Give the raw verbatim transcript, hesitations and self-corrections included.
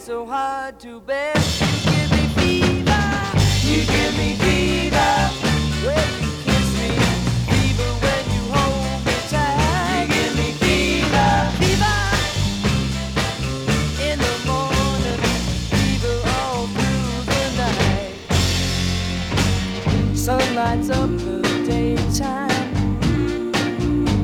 so hard to bear. You give me fever, you give me fever when you kiss me, fever when you hold me tight. You give me fever, fever in the morning, fever all through the night. Sun lights up the daytime.